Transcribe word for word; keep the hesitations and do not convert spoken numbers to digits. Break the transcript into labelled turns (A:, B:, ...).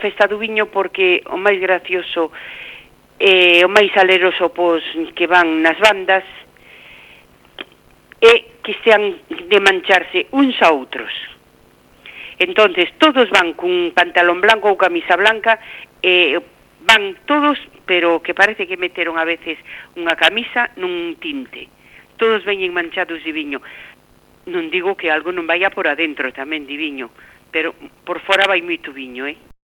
A: festa do viño porque o máis gracioso e o máis aleroso pois, que van nas bandas é que sean de mancharse uns a outros. Entonces todos van cun pantalón blanco ou camisa blanca e van todos, pero que parece que meteron a veces unha camisa nun tinte. Todos veñen manchados de viño. Non digo que algo non vaya por adentro tamén de viño, pero por fora vai moito viño, eh?